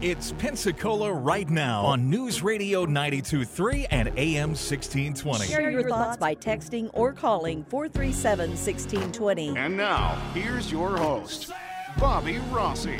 It's Pensacola right now on News Radio 92.3 and AM 1620. Share your thoughts by texting or calling 437-1620. And now, here's your host, Bobby Rossi.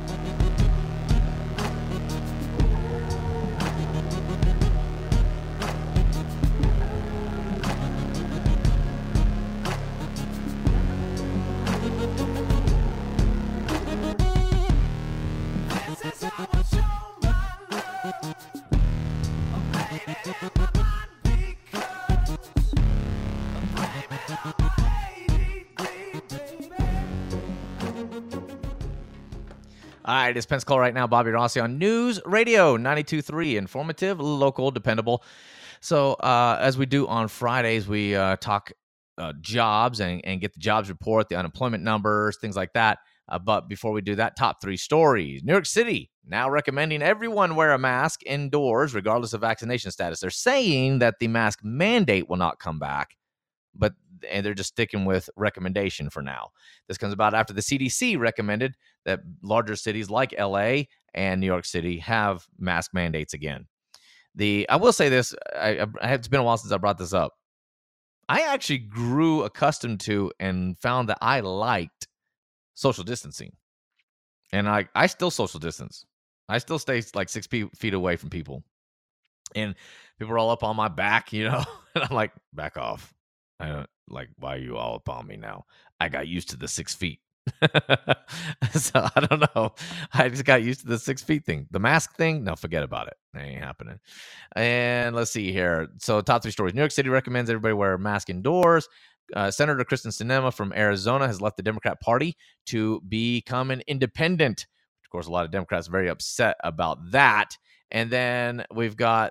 All right, it's Pensacola right now. Bobby Rossi on News Radio 92.3. Informative, local, dependable. So as we do on Fridays, we talk jobs and get the jobs report, the unemployment numbers, things like that. But before we do that, top three stories. New York City now recommending everyone wear a mask indoors, regardless of vaccination status. They're saying that the mask mandate will not come back, and they're just sticking with recommendation for now. This comes about after the CDC recommended that larger cities like LA and New York City have mask mandates again. I will say this, it's been a while since I brought this up. I actually grew accustomed to and found that I liked social distancing. And I still social distance. I still stay like 6 feet away from people. And people are all up on my back, and I'm like, back off. I don't why are you all up on me now? I got used to the 6 feet. So I don't know. I just got used to the 6 feet thing. The mask thing, no, forget about it. That ain't happening. And let's see here. So top three stories. New York City recommends everybody wear a mask indoors. Senator Kristen Sinema from Arizona has left the Democrat Party to become an independent. Of course, a lot of Democrats are very upset about that. And then we've got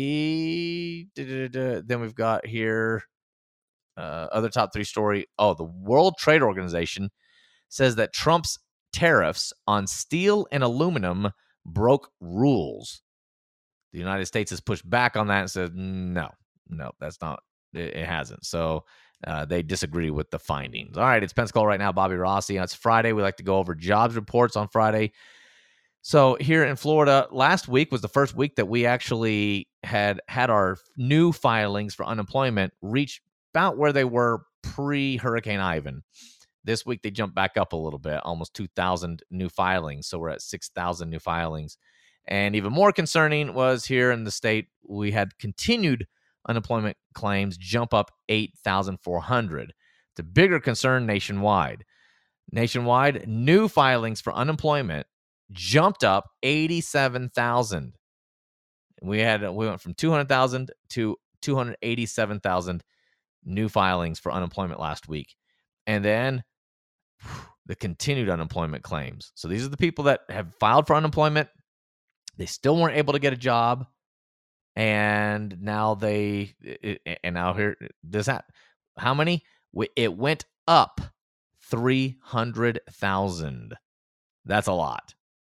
here other top three story. Oh, the World Trade Organization says that Trump's tariffs on steel and aluminum broke rules. The United States has pushed back on that and said, no, that's not, it hasn't. So they disagree with the findings. All right, it's Pensacola right now. Bobby Rossi. It's Friday. We like to go over jobs reports on Friday. So here in Florida, last week was the first week that we actually had our new filings for unemployment reach about where they were pre-Hurricane Ivan. This week, they jumped back up a little bit, almost 2,000 new filings. So we're at 6,000 new filings. And even more concerning was here in the state, we had continued unemployment claims jump up 8,400. It's a bigger concern nationwide. Nationwide, new filings for unemployment jumped up 87,000. We went from 200,000 to 287,000 new filings for unemployment last week. And then the continued unemployment claims. So these are the people that have filed for unemployment. They still weren't able to get a job. And now how many? It went up 300,000. That's a lot.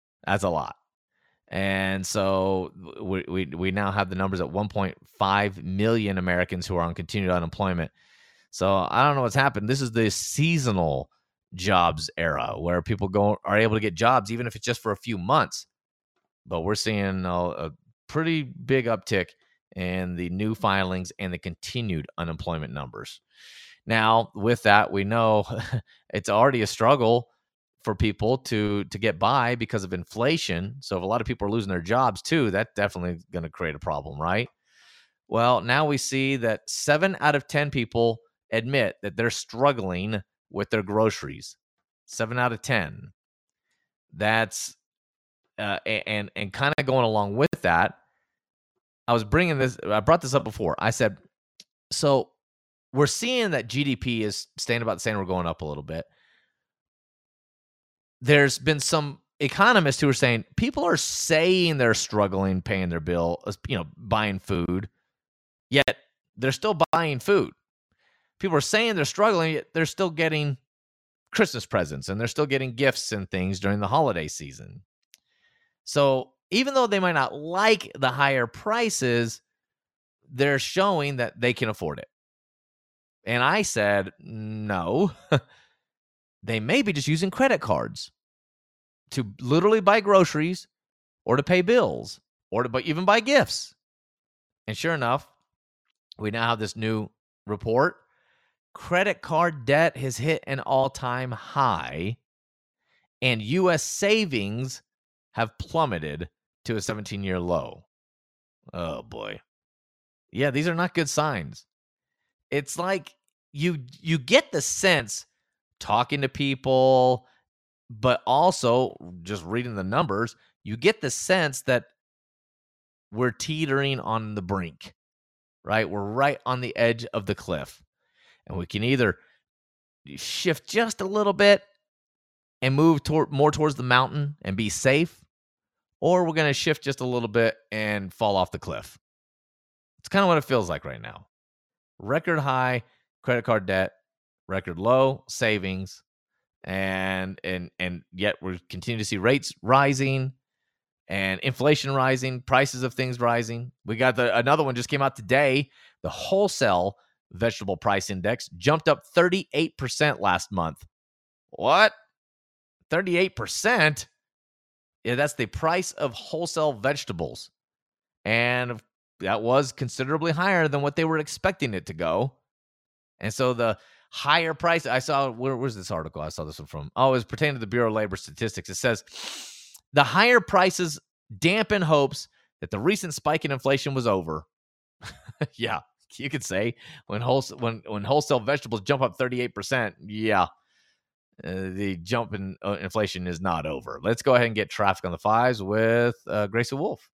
And so we now have the numbers at 1.5 million Americans who are on continued unemployment. So I don't know what's happened. This is the seasonal jobs era where people are able to get jobs, even if it's just for a few months. But we're seeing a pretty big uptick in the new filings and the continued unemployment numbers. Now, with that, we know it's already a struggle for people to get by because of inflation. So if a lot of people are losing their jobs too, that's definitely going to create a problem, right? Well, now we see that 7 out of 10 people admit that they're struggling with their groceries. 7 out of 10. That's and kind of going along with that, I brought this up before. I said, so we're seeing that GDP is staying about the same. We're going up a little bit. There's been some economists who are saying people are saying they're struggling paying their bill, buying food, yet they're still buying food. People are saying they're struggling, yet they're still getting Christmas presents and they're still getting gifts and things during the holiday season. So even though they might not like the higher prices, they're showing that they can afford it. And I said, no, they may be just using credit cards to literally buy groceries or to pay bills or to even buy gifts. And sure enough, we now have this new report. Credit card debt has hit an all-time high, and U.S. savings have plummeted to a 17-year low. Oh, boy. Yeah, these are not good signs. It's like you get the sense talking to people, but also just reading the numbers, you get the sense that we're teetering on the brink, right? We're right on the edge of the cliff. And we can either shift just a little bit and move more towards the mountain and be safe, or we're going to shift just a little bit and fall off the cliff. It's kind of what it feels like right now. Record high credit card debt, record low savings, and yet we continue to see rates rising and inflation rising, prices of things rising. We got another one just came out today. The wholesale vegetable price index jumped up 38% last month. What? 38%? Yeah, that's the price of wholesale vegetables. And that was considerably higher than what they were expecting it to go. And so the higher price, I saw, where's this article? I saw this one from. Oh, it was pertaining to the Bureau of Labor Statistics. It says the higher prices dampen hopes that the recent spike in inflation was over. Yeah, you could say when wholesale vegetables jump up 38%, yeah, the jump in inflation is not over. Let's go ahead and get traffic on the fives with Gracie Wolf.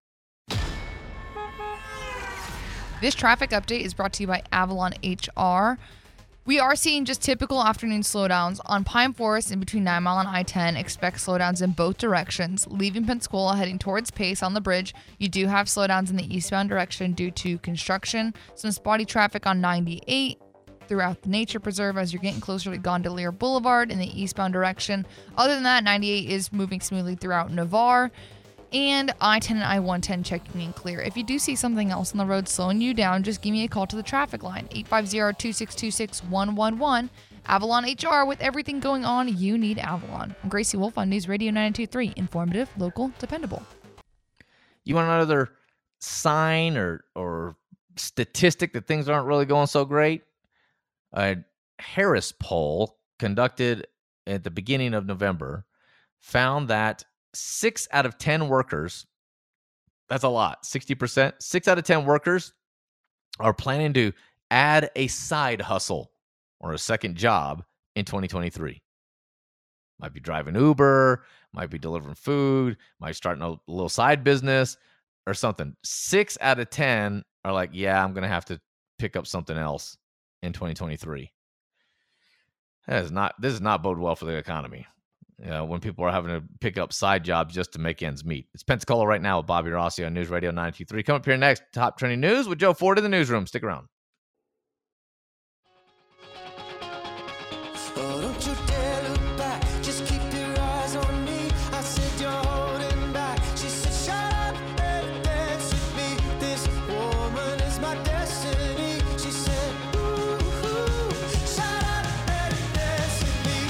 This traffic update is brought to you by Avalon HR. We are seeing just typical afternoon slowdowns on Pine Forest in between 9 Mile and I-10. Expect slowdowns in both directions. Leaving Pensacola, heading towards Pace on the bridge, you do have slowdowns in the eastbound direction due to construction. Some spotty traffic on 98 throughout the nature preserve as you're getting closer to Gondolier Boulevard in the eastbound direction. Other than that, 98 is moving smoothly throughout Navarre. And I-10 and I-110 checking in clear. If you do see something else on the road slowing you down, just give me a call to the traffic line, 850-262-6111. Avalon HR, with everything going on, you need Avalon. I'm Gracie Wolf on News Radio 92.3. Informative, local, dependable. You want another sign or statistic that things aren't really going so great? A Harris poll conducted at the beginning of November found that 6 out of 10 workers, that's a lot, 60%, 6 out of 10 workers are planning to add a side hustle or a second job in 2023. Might be driving Uber, might be delivering food, might be starting a little side business or something. 6 out of 10 are like, yeah, I'm going to have to pick up something else in 2023. This is not bode well for the economy. When people are having to pick up side jobs just to make ends meet. It's Pensacola right now with Bobby Rossi on News Radio 92.3. Coming up here next, top trending news with Joe Ford in the newsroom. Stick around. Oh, don't you dare look back. Just keep your eyes on me. I said you're holding back. She said, shut up and dance with me. This woman is my destiny. She said, ooh, shut up and dance with me.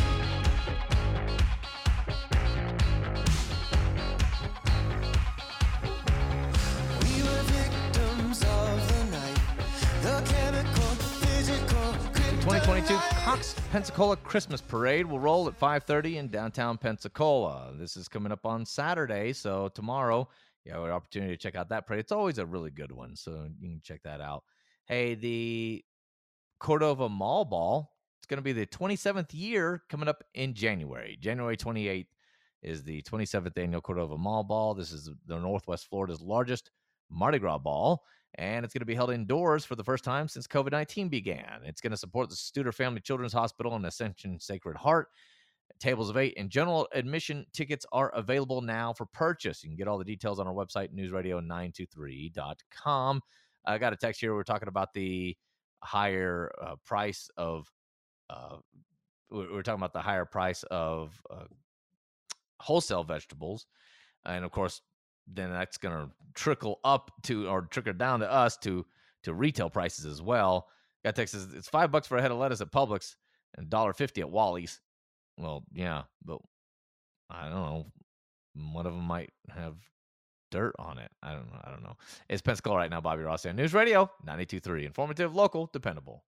We were victims of the night. The chemical, physical, 2022 Cox Pensacola Christmas Parade will roll at 5:30 in downtown Pensacola. This is coming up on Saturday, so tomorrow you have an opportunity to check out that parade. It's always a really good one, so you can check that out. Hey, the Cordova Mall Ball, it's going to be the 27th year coming up in January. January 28th is the 27th annual Cordova Mall Ball. This is the Northwest Florida's largest Mardi Gras ball, and it's going to be held indoors for the first time since COVID-19 began. It's going to support the Studer Family Children's Hospital and Ascension Sacred Heart. Tables of 8 and general admission tickets are available now for purchase. You can get all the details on our website, newsradio923.com. I got a text here. We're talking about the higher price of wholesale vegetables. And of course, then that's going to trickle up to, or trickle down to us to retail prices as well. Got text says it's $5 for a head of lettuce at Publix and $1.50 at Wally's. Well, yeah, but I don't know. One of them might have dirt on it. I don't know. It's Pensacola right now. Bobby Rossi on News Radio 92.3. Informative, local, dependable.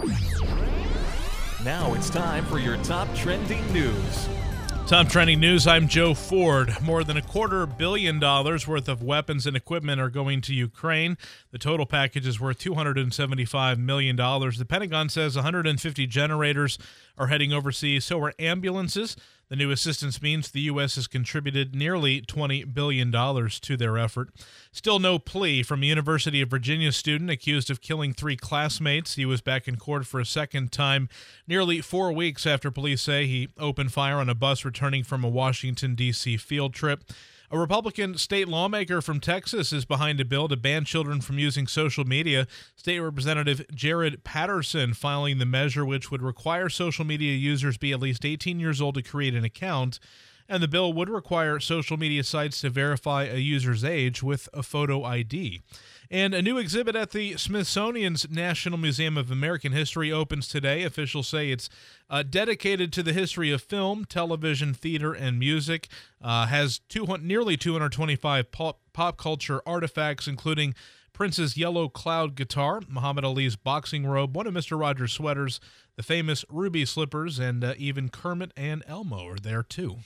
Now it's time for your top trending news. Top trending news, I'm Joe Ford. More than $250 million worth of weapons and equipment are going to Ukraine. The total package is worth $275 million. The Pentagon says 150 generators are heading overseas, so are ambulances. The new assistance means the U.S. has contributed nearly $20 billion to their effort. Still no plea from a University of Virginia student accused of killing 3 classmates. He was back in court for a second time nearly 4 weeks after police say he opened fire on a bus returning from a Washington, D.C. field trip. A Republican state lawmaker from Texas is behind a bill to ban children from using social media. State Representative Jared Patterson filing the measure, which would require social media users be at least 18 years old to create an account. And the bill would require social media sites to verify a user's age with a photo ID. And a new exhibit at the Smithsonian's National Museum of American History opens today. Officials say it's dedicated to the history of film, television, theater, and music. Has nearly 225 pop culture artifacts, including Prince's Yellow Cloud guitar, Muhammad Ali's boxing robe, one of Mr. Rogers' sweaters, the famous ruby slippers, and even Kermit and Elmo are there too.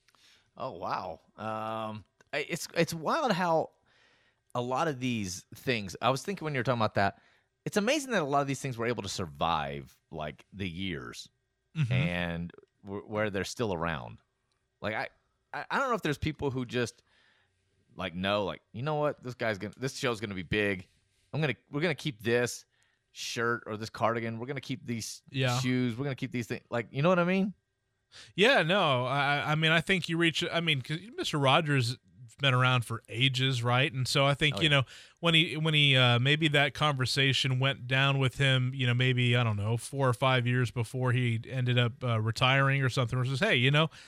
Oh, wow. It's wild how a lot of these things, I was thinking when you were talking about that, it's amazing that a lot of these things were able to survive like the years and where they're still around. Like, I don't know if there's people who just like know, like, you know what, this show's gonna be big. We're gonna keep this shirt or this cardigan. We're gonna keep these shoes. We're gonna keep these things. Like, you know what I mean? Yeah, no, I mean, I think you reach, I mean, because Mr. Rogers has been around for ages, right? And so I think, you know, when he maybe that conversation went down with him, you know, maybe, I don't know, 4 or 5 years before he ended up retiring or something, where it says, hey, you know,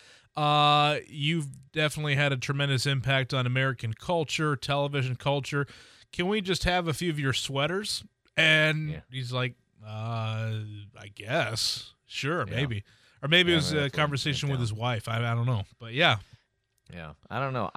you've definitely had a tremendous impact on American culture, television culture. Can we just have a few of your sweaters? And he's like, I guess. Sure, maybe. Or maybe it was a conversation with his wife. I don't know. But yeah. Yeah. I don't know.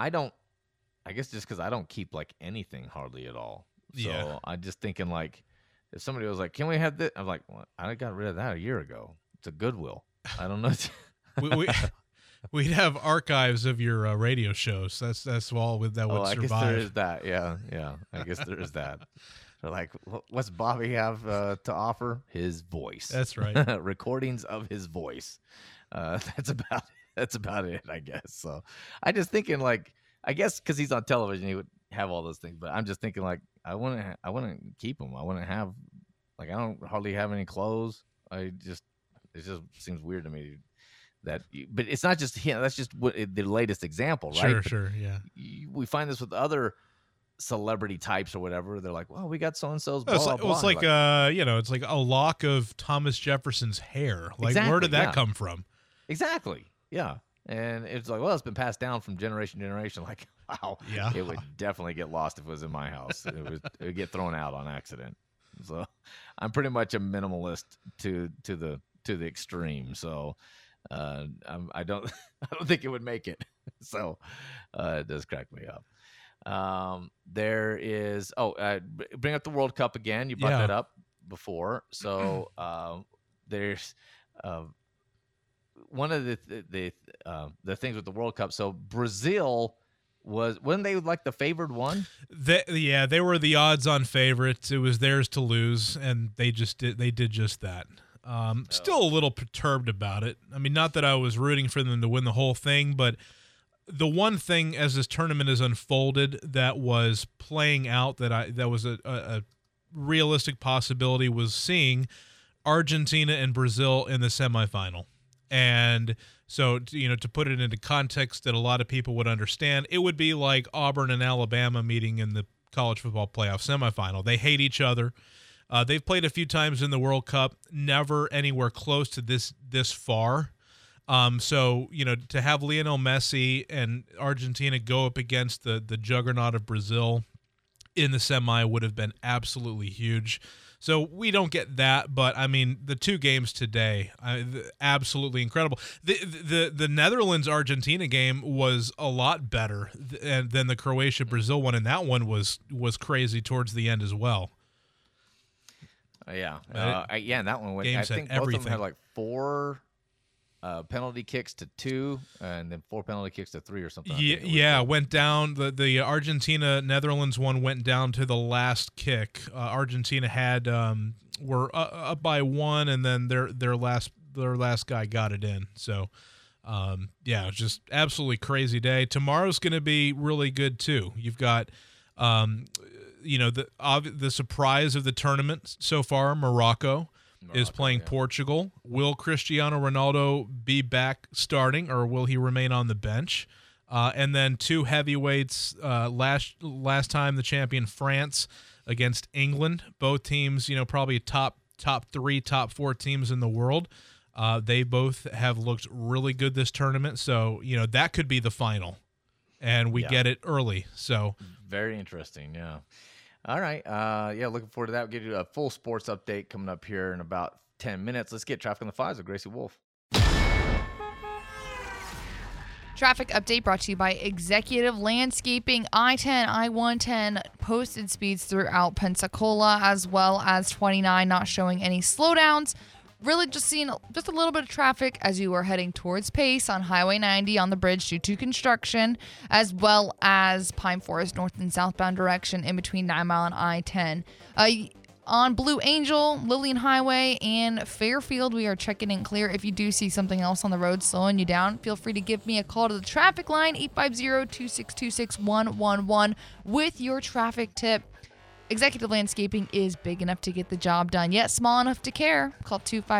I guess just because I don't keep like anything hardly at all. So I'm just thinking, like, if somebody was like, can we have this? I'm like, well, I got rid of that a year ago. It's a Goodwill. I don't know. We'd have archives of your radio shows. That's all that would survive. I guess there is that. Yeah. I guess there is that. They're like, what's Bobby have to offer? His voice. That's right. Recordings of his voice. That's about it, I guess. So I just thinking, like, I guess because he's on television, he would have all those things. But I'm just thinking, like, I wouldn't keep them. I wouldn't have, like, I don't hardly have any clothes. It just seems weird to me that. But it's not just him. That's just the latest example, right? Sure, yeah. We find this with other celebrity types or whatever. They're like, well, we got so-and-so's it's like it's like a lock of Thomas Jefferson's hair. Like, exactly, where did that come from? Exactly. Yeah. And it's like, well, it's been passed down from generation to generation. Like, wow. Yeah. It would definitely get lost if it was in my house. It would get thrown out on accident. So I'm pretty much a minimalist to the extreme. So I don't think it would make it. So it does crack me up. There is bring up the World Cup again. You brought that up before. So there's one of the things with the World Cup. So Brazil wasn't they like the favored one? They were the odds-on favorites. It was theirs to lose, and they did just that. Still a little perturbed about it. I mean, not that I was rooting for them to win the whole thing, but the one thing as this tournament has unfolded that was playing out that was a realistic possibility was seeing Argentina and Brazil in the semifinal. And so, you know, to put it into context that a lot of people would understand, it would be like Auburn and Alabama meeting in the college football playoff semifinal. They hate each other. They've played a few times in the World Cup, never anywhere close to this far. So, you know, to have Lionel Messi and Argentina go up against the juggernaut of Brazil in the semi would have been absolutely huge. So we don't get that, but I mean the two games today, absolutely incredible. The Netherlands Argentina game was a lot better than the Croatia Brazil one, and that one was crazy towards the end as well. Yeah, and that one went. I think both of them had like 4 penalty kicks to 2, and then 4 penalty kicks to 3 or something. Went down. The Argentina Netherlands one went down to the last kick. Argentina had were up by 1, and then their last guy got it in. So, just absolutely crazy day. Tomorrow's going to be really good too. You've got. The surprise of the tournament so far, Morocco is playing Portugal. Will Cristiano Ronaldo be back starting, or will he remain on the bench? And then 2 heavyweights, last time the champion France against England. Both teams, probably top 3, top 4 teams in the world. They both have looked really good this tournament, so that could be the final, and we get it early. So very interesting, yeah. All right. Looking forward to that. We'll give you a full sports update coming up here in about 10 minutes. Let's get Traffic on the 5s with Gracie Wolf. Traffic update brought to you by Executive Landscaping. I-10, I-110 posted speeds throughout Pensacola, as well as 29 not showing any slowdowns. Really just seeing just a little bit of traffic as you are heading towards Pace on Highway 90 on the bridge due to construction, as well as Pine Forest north and southbound direction in between 9 Mile and I-10. On Blue Angel, Lillian Highway, and Fairfield, we are checking in clear. If you do see something else on the road slowing you down, feel free to give me a call to the traffic line, 850-262-6111, with your traffic tip. Executive Landscaping is big enough to get the job done, yet small enough to care. Call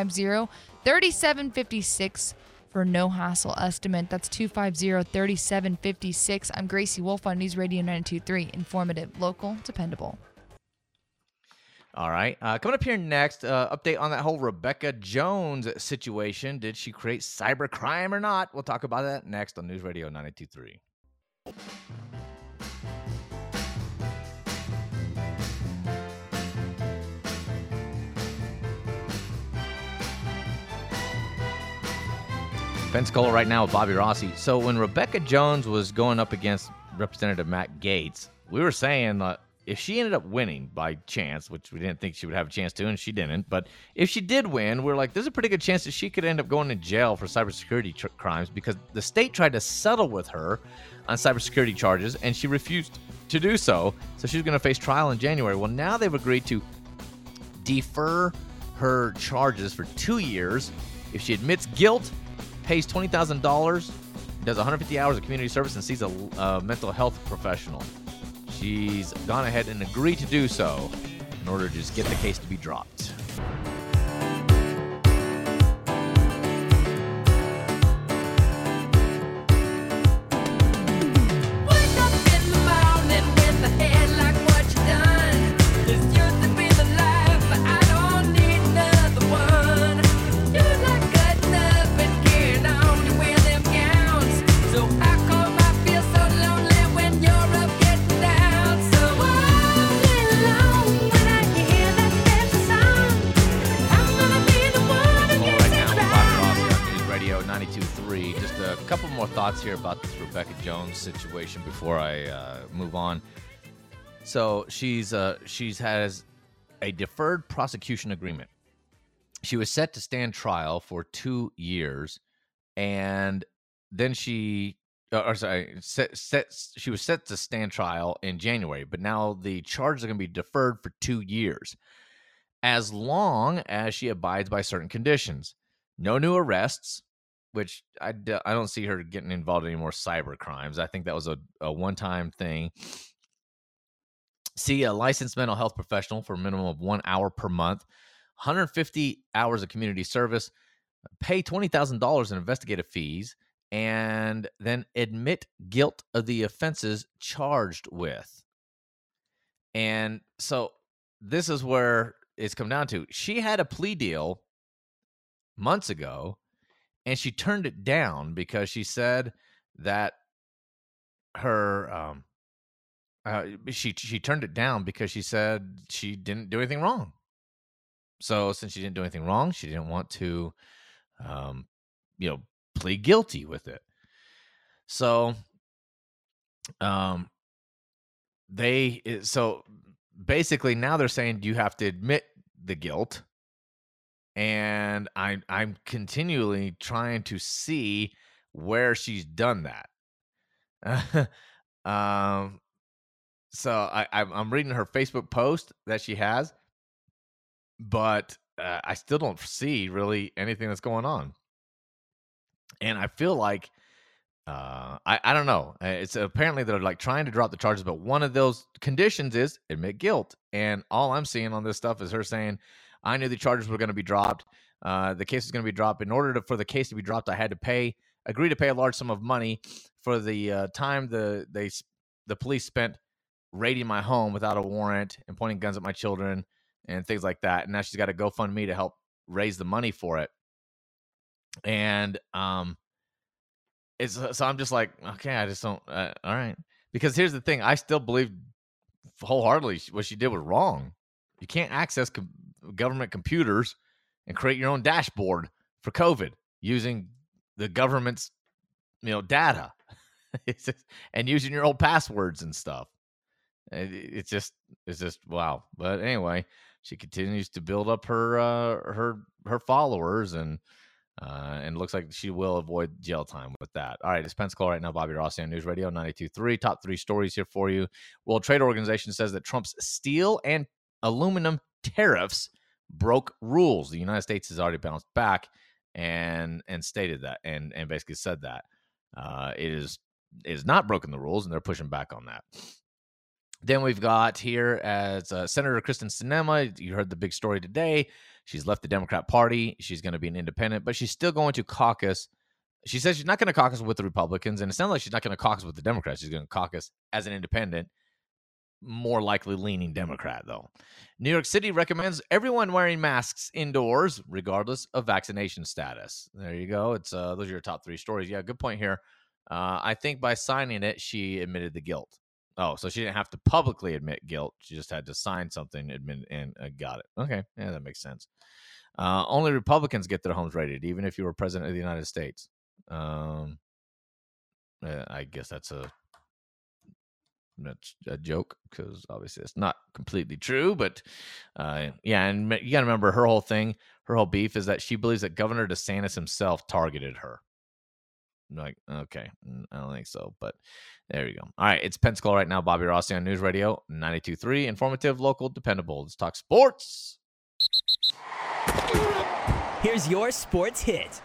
250-3756 for no hassle estimate. That's 250-3756. I'm Gracie Wolf on News Radio 92.3. Informative, local, dependable. All right. Coming up here next, update on that whole Rebecca Jones situation. Did she create cybercrime or not? We'll talk about that next on News Radio 92.3. Pensacola right now with Bobby Rossi. So when Rebecca Jones was going up against Representative Matt Gaetz, we were saying if she ended up winning by chance, which we didn't think she would have a chance to, and she didn't, but if she did win, we're like, there's a pretty good chance that she could end up going to jail for cybersecurity crimes because the state tried to settle with her on cybersecurity charges, and she refused to do so. So she's going to face trial in January. Well, now they've agreed to defer her charges for 2 years. If she admits guilt, pays $20,000, does 150 hours of community service, and sees a mental health professional. She's gone ahead and agreed to do so in order to just get the case to be dropped. Thoughts here about this Rebecca Jones situation before I move on. So she has a deferred prosecution agreement. She was set to stand trial for 2 years, and then she was set to stand trial in January, but now the charges are going to be deferred for 2 years, as long as she abides by certain conditions. No new arrests, which I don't see her getting involved in any more cyber crimes. I think that was a one-time thing. See a licensed mental health professional for a minimum of 1 hour per month, 150 hours of community service, pay $20,000 in investigative fees, and then admit guilt of the offenses charged with. And so this is where it's come down to. She had a plea deal months ago, and she turned it down because she said that her she turned it down because she said she didn't do anything wrong. So since she didn't do anything wrong, she didn't want to, plead guilty with it. So, so basically now they're saying you have to admit the guilt, and I'm continually trying to see where she's done that. So I'm reading her Facebook post that she has, but I still don't see really anything that's going on. And I feel like I don't know. It's apparently they're like trying to drop the charges, but one of those conditions is admit guilt. And all I'm seeing on this stuff is her saying, "I knew the charges were going to be dropped. The case was going to be dropped. In order for the case to be dropped, I had to agree to pay a large sum of money for the time the police spent raiding my home without a warrant and pointing guns at my children and things like that. And now she's got to GoFundMe to help raise the money for it." And so I'm just like, okay, I just don't. All right, because here's the thing: I still believe wholeheartedly what she did was wrong. You can't access government computers and create your own dashboard for COVID using the government's, data. And using your old passwords and stuff. It's just wow. But anyway, she continues to build up her followers, and looks like she will avoid jail time with that. All right, it's Pensacola right now. Bobby Rossi on News Radio 92.3. Top 3 stories here for you. World Trade Organization says that Trump's steel and aluminum tariffs broke rules. The United States has already bounced back and stated that and basically said that it is not broken the rules, and they're pushing back on that. Then we've got here as Senator Kristen Sinema. You heard the big story today. She's left the Democrat Party. She's going to be an independent, but she's still going to caucus. She says she's not going to caucus with the Republicans, and it sounds like she's not going to caucus with the Democrats. She's going to caucus as an independent, more likely leaning Democrat, though. New York City recommends everyone wearing masks indoors, regardless of vaccination status. There you go. It's those are your top 3 stories. Yeah, good point here. I think by signing it, she admitted the guilt. Oh, so she didn't have to publicly admit guilt. She just had to sign something, admit, and got it. Okay, yeah, that makes sense. Only Republicans get their homes raided, even if you were president of the United States. I guess that's a joke, because obviously it's not completely true. But yeah, and you got to remember her whole beef is that she believes that Governor DeSantis himself targeted her. Like, okay, I don't think so, but there you go. All right, it's Pensacola right now. Bobby Rossi on News Radio 92.3. Informative, local, dependable. Let's talk sports. Here's your sports hit.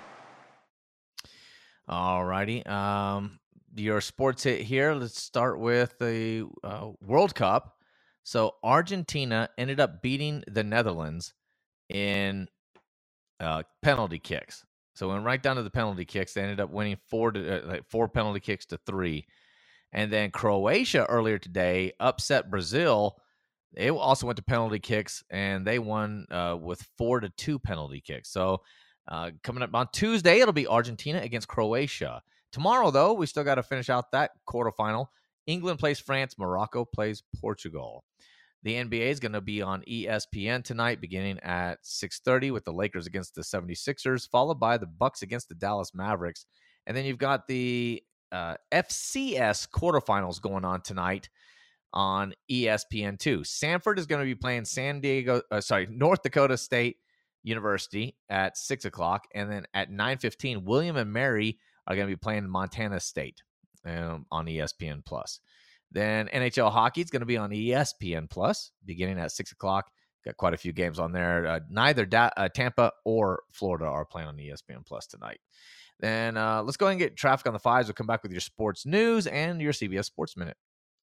All righty. Your sports hit here. Let's start with the World Cup. So Argentina ended up beating the Netherlands in penalty kicks. So went right down to the penalty kicks. They ended up winning 4 penalty kicks to 3. And then Croatia earlier today upset Brazil. They also went to penalty kicks, and they won with 4-2 penalty kicks. So coming up on Tuesday, it'll be Argentina against Croatia. Tomorrow, though, we still got to finish out that quarterfinal. England plays France. Morocco plays Portugal. The NBA is going to be on ESPN tonight, beginning at 6:30 with the Lakers against the 76ers, followed by the Bucks against the Dallas Mavericks. And then you've got the FCS quarterfinals going on tonight on ESPN2. Sanford is going to be playing North Dakota State University at 6 o'clock. And then at 9:15, William and Mary are going to be playing Montana State on ESPN+. Then NHL hockey is going to be on ESPN Plus beginning at 6 o'clock. Got quite a few games on there. Neither Tampa or Florida are playing on ESPN Plus tonight. Then let's go ahead and get traffic on the 5s. We'll come back with your sports news and your CBS Sports Minute.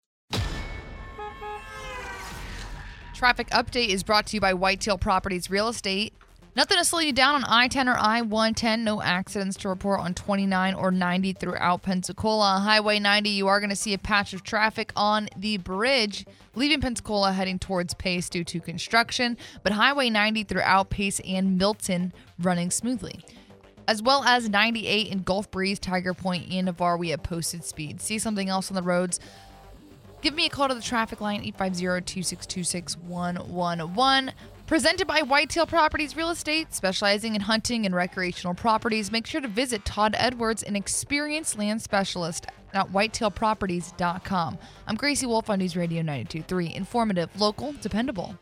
Traffic update is brought to you by Whitetail Properties Real Estate. Nothing to slow you down on I-10 or I-110. No accidents to report on 29 or 90 throughout Pensacola. Highway 90, you are going to see a patch of traffic on the bridge, leaving Pensacola heading towards Pace due to construction, but Highway 90 throughout Pace and Milton running smoothly. As well as 98 in Gulf Breeze, Tiger Point, and Navarre, we have posted speed. See something else on the roads? Give me a call to the traffic line, 850-262-6111. Presented by Whitetail Properties Real Estate, specializing in hunting and recreational properties. Make sure to visit Todd Edwards, an experienced land specialist at whitetailproperties.com. I'm Gracie Wolf on News Radio 92.3. Informative, local, dependable.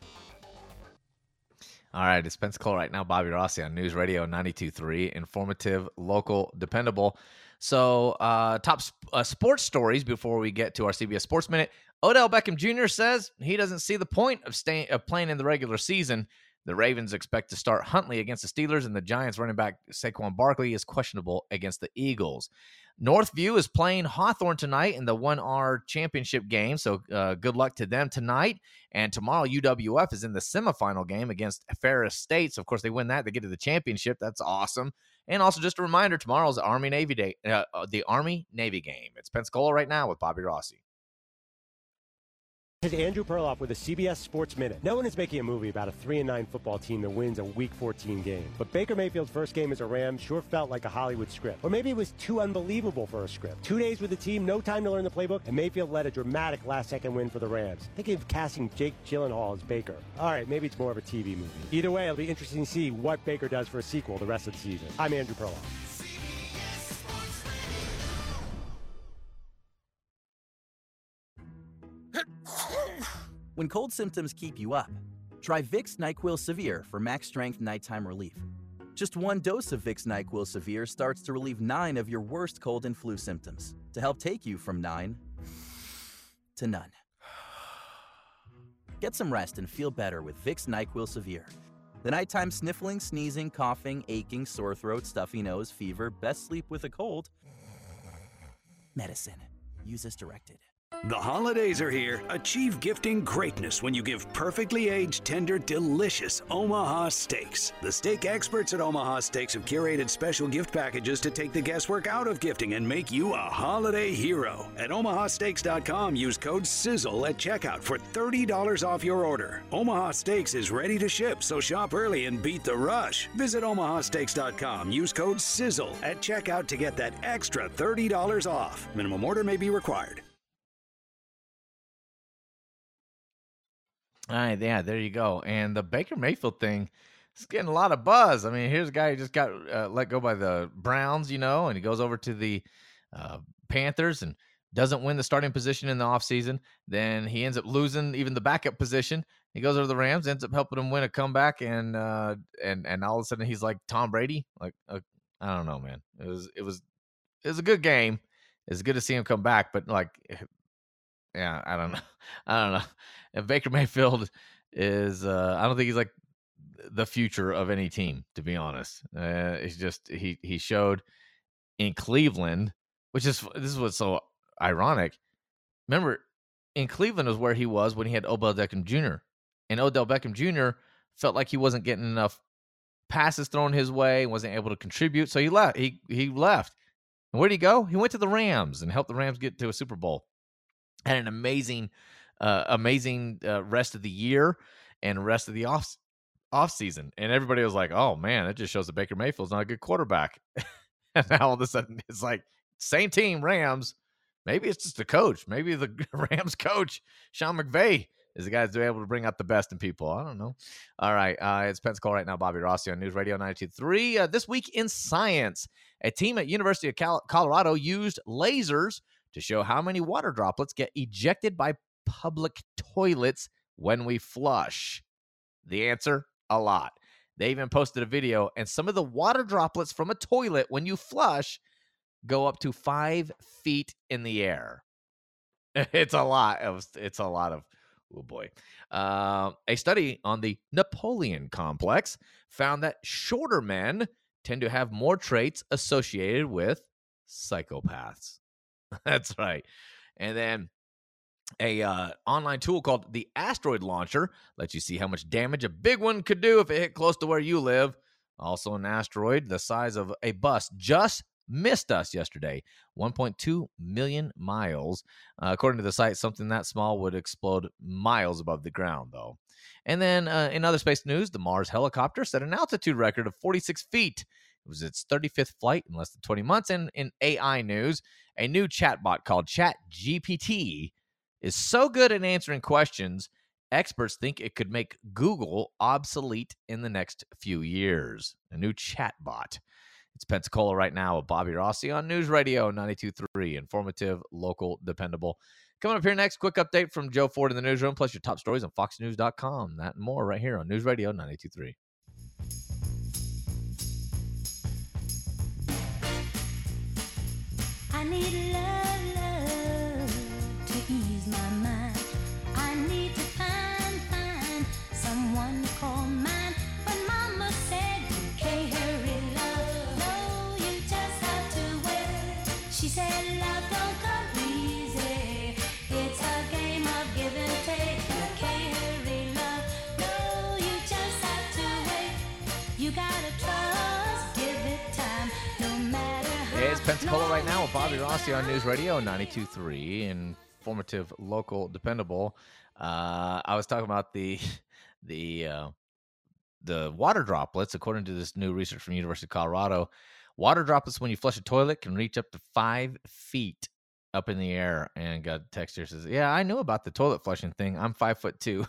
All right, it's Pensacola right now. Bobby Rossi on News Radio 92.3. Informative, local, dependable. So, top sports stories before we get to our CBS Sports Minute. Odell Beckham Jr. says he doesn't see the point of playing in the regular season. The Ravens expect to start Huntley against the Steelers, and the Giants running back Saquon Barkley is questionable against the Eagles. Northview is playing Hawthorne tonight in the 1R championship game, so good luck to them tonight. And tomorrow, UWF is in the semifinal game against Ferris State. So, of course, they win that. They get to the championship. That's awesome. And also, just a reminder, tomorrow's Army-Navy Day, the Army-Navy game. It's Pensacola right now with Bobby Rossi. This is Andrew Perloff with a CBS Sports Minute. No one is making a movie about a 3-9 football team that wins a Week 14 game. But Baker Mayfield's first game as a Ram sure felt like a Hollywood script. Or maybe it was too unbelievable for a script. 2 days with the team, no time to learn the playbook, and Mayfield led a dramatic last-second win for the Rams. Thinking of casting Jake Gyllenhaal as Baker. All right, maybe it's more of a TV movie. Either way, it'll be interesting to see what Baker does for a sequel the rest of the season. I'm Andrew Perloff. When cold symptoms keep you up, try Vicks NyQuil Severe for max strength nighttime relief. Just one dose of Vicks NyQuil Severe starts to relieve 9 of your worst cold and flu symptoms to help take you from 9 to none. Get some rest and feel better with Vicks NyQuil Severe. The nighttime sniffling, sneezing, coughing, aching, sore throat, stuffy nose, fever, best sleep with a cold. Medicine. Use as directed. The holidays are here. Achieve gifting greatness when you give perfectly aged, tender, delicious Omaha steaks. The steak experts at Omaha Steaks have curated special gift packages to take the guesswork out of gifting and make you a holiday hero. At omahasteaks.com, use code SIZZLE at checkout for $30 off your order. Omaha Steaks is ready to ship, so shop early and beat the rush. Visit omahasteaks.com, use code SIZZLE at checkout to get that extra $30 off. Minimum order may be required. All right, yeah, there you go. And the Baker Mayfield thing is getting a lot of buzz. I mean, here's a guy who just got let go by the Browns, and he goes over to the Panthers and doesn't win the starting position in the offseason. Then he ends up losing even the backup position. He goes over to the Rams, ends up helping him win a comeback, and all of a sudden he's like Tom Brady. Like, I don't know, man. It was a good game. It's good to see him come back, but like, yeah, I don't know. And Baker Mayfield is, I don't think he's like the future of any team, to be honest. It's just, he showed in Cleveland, this is what's so ironic. Remember, in Cleveland was where he was when he had Odell Beckham Jr. And Odell Beckham Jr. felt like he wasn't getting enough passes thrown his way, wasn't able to contribute. So he left. He left. And where'd he go? He went to the Rams and helped the Rams get to a Super Bowl. Had an amazing rest of the year and rest of the off season. And everybody was like, oh, man, it just shows that Baker Mayfield's not a good quarterback. And now all of a sudden it's like, same team, Rams. Maybe it's just the coach. Maybe the Rams coach, Sean McVay, is the guy that's able to bring out the best in people. I don't know. All right. It's Pensacola right now. Bobby Rossi on News Radio 92.3. This week in science, a team at University of Colorado used lasers to show how many water droplets get ejected by public toilets when we flush. The answer, a lot. They even posted a video, and some of the water droplets from a toilet when you flush go up to 5 feet in the air. It's a lot of, oh boy. A study on the Napoleon complex found that shorter men tend to have more traits associated with psychopaths. That's right. And then a online tool called the Asteroid Launcher lets you see how much damage a big one could do if it hit close to where you live. Also, an asteroid the size of a bus just missed us yesterday, 1.2 million miles. According to the site, something that small would explode miles above the ground, though. And then in other space news, the Mars helicopter set an altitude record of 46 feet. It was its 35th flight in less than 20 months. And in AI news, a new chatbot called ChatGPT is so good at answering questions, Experts think it could make Google obsolete in the next few years. A new chatbot. It's Pensacola right now with Bobby Rossi on News Radio 92.3. Informative, local, dependable. Coming up here next, quick update from Joe Ford in the newsroom, plus your top stories on foxnews.com. That and more right here on News Radio 92.3. I need love to ease my mind. I need to find someone to call mine. But Mama said you can't hurry love. No, you just have to wait. She said love don't come easy. It's a game of give and take. You can't hurry love. No, you just have to wait. You gotta trust, give it time, no matter how. It's Pensacola right now with Bobby Rossi on News Radio 92.3. Informative, local, dependable. I was talking about the water droplets. According to this new research from University of Colorado, water droplets when you flush a toilet can reach up to 5 feet up in the air. And got a text here says, "Yeah, I knew about the toilet flushing thing. I'm 5'2".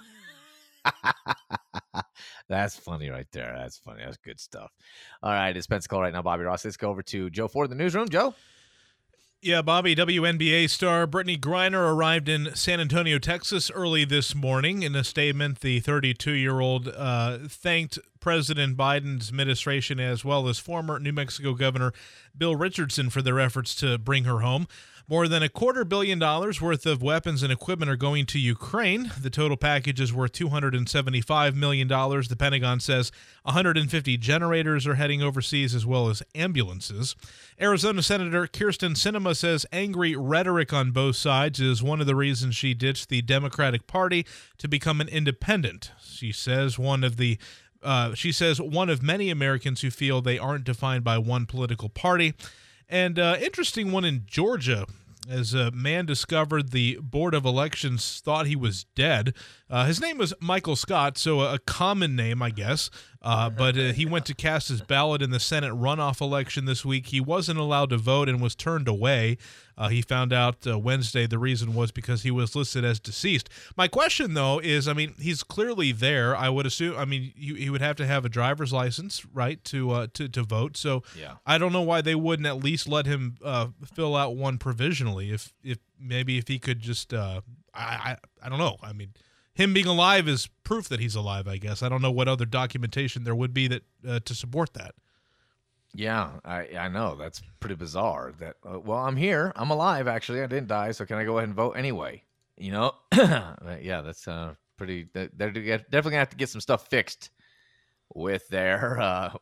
That's funny right there. That's funny. That's good stuff. All right, it's Pensacola right now, Bobby Ross. Let's go over to Joe Ford in the newsroom. Joe? Yeah, Bobby, WNBA star Brittany Griner arrived in San Antonio, Texas early this morning. In a statement, the 32-year-old thanked President Biden's administration as well as former New Mexico Governor Bill Richardson for their efforts to bring her home. More than $250 million worth of weapons and equipment are going to Ukraine. The total package is worth $275 million. The Pentagon says 150 generators are heading overseas as well as ambulances. Arizona Senator Kyrsten Sinema says angry rhetoric on both sides is one of the reasons she ditched the Democratic Party to become an independent. She says one of many Americans who feel they aren't defined by one political party. And interesting one in Georgia, as a man discovered the Board of Elections thought he was dead. His name was Michael Scott, so a common name, I guess. But he went to cast his ballot in the Senate runoff election this week. He wasn't allowed to vote and was turned away. He found out Wednesday the reason was because he was listed as deceased. My question, though, is, I mean, he's clearly there. I would assume, I mean, he would have to have a driver's license, right, to vote. So yeah. I don't know why they wouldn't at least let him fill out one provisionally. If he could just, I don't know. I mean, him being alive is proof that he's alive, I guess. I don't know what other documentation there would be that to support that. Yeah, I know. That's pretty bizarre. That well, I'm here. I'm alive, actually. I didn't die, so can I go ahead and vote anyway? You know? Yeah, that's pretty... They're definitely going to have to get some stuff fixed with their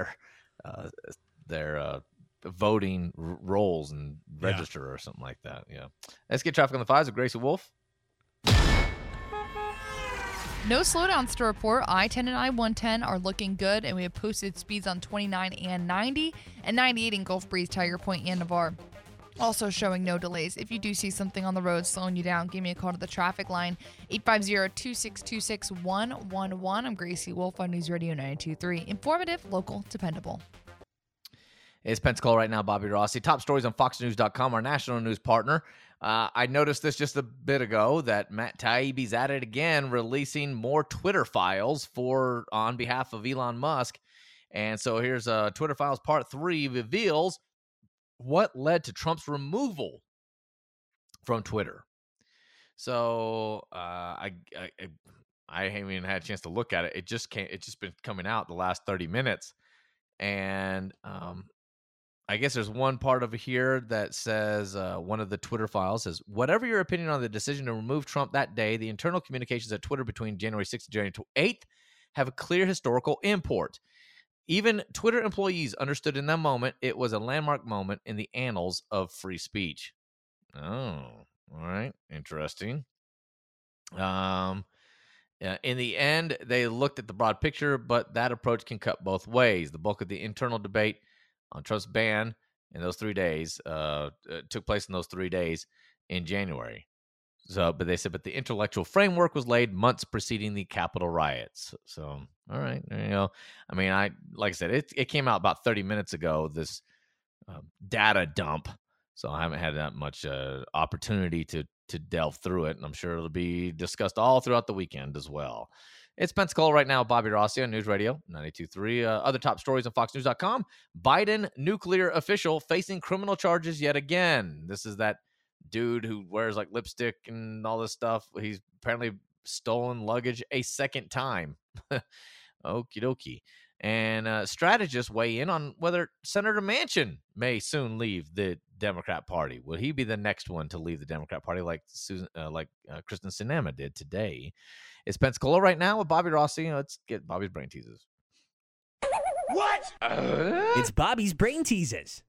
voting rolls and register or something like that. Yeah. Let's get traffic on the fives with Gracie Wolf. No slowdowns to report. I-10 and I-110 are looking good, and we have posted speeds on 29 and 90, and 98 in Gulf Breeze, Tiger Point, and Navarre. Also showing no delays. If you do see something on the road slowing you down, give me a call to the traffic line, 850-262-6111. I'm Gracie Wolf on News Radio 92.3. Informative, local, dependable. It's Pensacola right now, Bobby Rossi. Top stories on foxnews.com, our national news partner. I noticed this just a bit ago that Matt Taibbi's at it again, releasing more Twitter files on behalf of Elon Musk. And so here's Twitter Files Part 3 reveals what led to Trump's removal from Twitter. So I haven't even had a chance to look at it. It's just been coming out the last 30 minutes. And I guess there's one part of here that says, one of the Twitter files says, whatever your opinion on the decision to remove Trump that day, the internal communications at Twitter between January 6th and January 8th have a clear historical import. Even Twitter employees understood in that moment it was a landmark moment in the annals of free speech. Oh, all right. Interesting. In the end, they looked at the broad picture, but that approach can cut both ways. The bulk of the internal debate on Trump's ban in those 3 days took place in those 3 days in January. But they said, but the intellectual framework was laid months preceding the Capitol riots. So, all right, there you go. I mean, like I said, it came out about 30 minutes ago, this data dump. So I haven't had that much opportunity to to delve through it, and I'm sure it'll be discussed all throughout the weekend as well. It's Pensacola right now. Bobby Rossi on News Radio 92.3. Other top stories on FoxNews.com. Biden nuclear official facing criminal charges yet again. This is that dude who wears like lipstick and all this stuff. He's apparently stolen luggage a second time. Okie dokie. And strategists weigh in on whether Senator Manchin may soon leave the Democrat Party. Will he be the next one to leave the Democrat Party like Kristen Sinema did today? It's Pensacola right now with Bobby Rossi. Let's get Bobby's brain teases. What? It's Bobby's brain teases.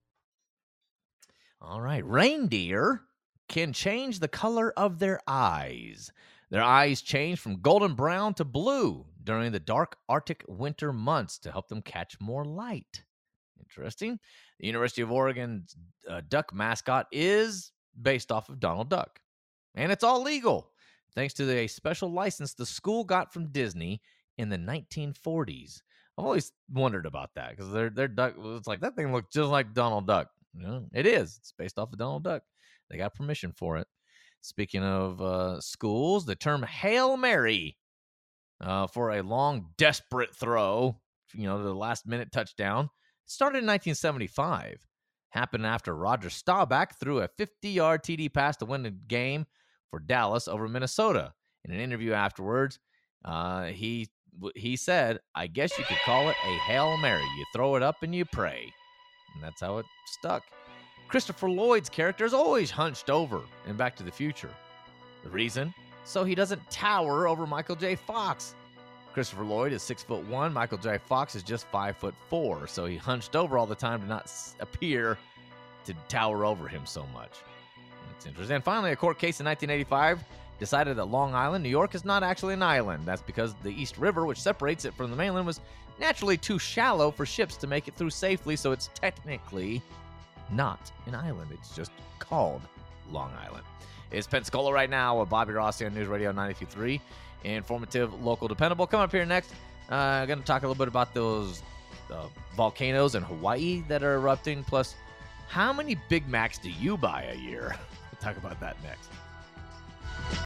All right. Reindeer can change the color of their eyes. Their eyes change from golden brown to blue during the dark Arctic winter months to help them catch more light. Interesting. The University of Oregon's duck mascot is based off of Donald Duck. And it's all legal, thanks to a special license the school got from Disney in the 1940s. I've always wondered about that because their duck, it's like that thing looks just like Donald Duck. You know, it is. It's based off of Donald Duck. They got permission for it. Speaking of schools, the term Hail Mary for a long, desperate throw, the last-minute touchdown, started in 1975. Happened after Roger Staubach threw a 50-yard TD pass to win the game for Dallas over Minnesota. In an interview afterwards, he said, "I guess you could call it a Hail Mary. You throw it up and you pray." And that's how it stuck. Christopher Lloyd's character is always hunched over in Back to the Future. The reason? So he doesn't tower over Michael J. Fox. Christopher Lloyd is 6'1". Michael J. Fox is just 5'4". So he hunched over all the time to not appear to tower over him so much. That's interesting. And finally, a court case in 1985 decided that Long Island, New York, is not actually an island. That's because the East River, which separates it from the mainland, was naturally too shallow for ships to make it through safely. So it's technically not an island. It's just called Long Island. It's Pensacola right now with Bobby Rossi on News Radio 92.3. Informative, local, dependable. Coming up here next, I'm going to talk a little bit about those volcanoes in Hawaii that are erupting. Plus, how many Big Macs do you buy a year? We'll talk about that next.